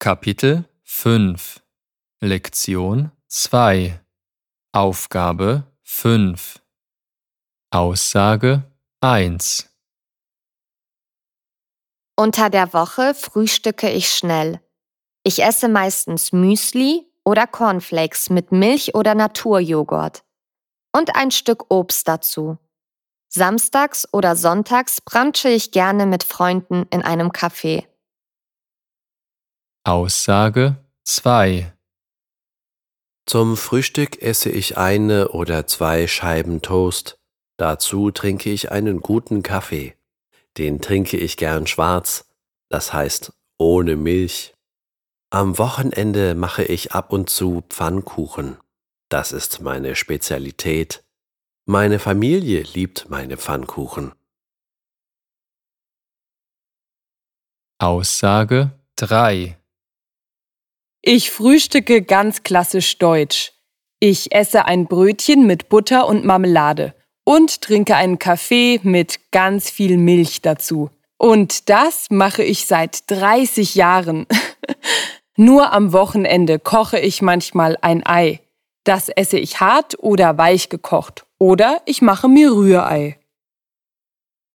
Kapitel 5 Lektion 2 Aufgabe 5 Aussage 1 Unter der Woche frühstücke ich schnell. Ich esse meistens Müsli oder Cornflakes mit Milch oder Naturjoghurt und ein Stück Obst dazu. Samstags oder sonntags brunche ich gerne mit Freunden in einem Café. Aussage 2 Zum Frühstück esse ich 1 oder 2 Scheiben Toast. Dazu trinke ich einen guten Kaffee. Den trinke ich gern schwarz, das heißt ohne Milch. Am Wochenende mache ich ab und zu Pfannkuchen. Das ist meine Spezialität. Meine Familie liebt meine Pfannkuchen. Aussage 3 Ich frühstücke ganz klassisch deutsch. Ich esse ein Brötchen mit Butter und Marmelade und trinke einen Kaffee mit ganz viel Milch dazu. Und das mache ich seit 30 Jahren. Nur am Wochenende koche ich manchmal ein Ei. Das esse ich hart oder weich gekocht. Oder ich mache mir Rührei.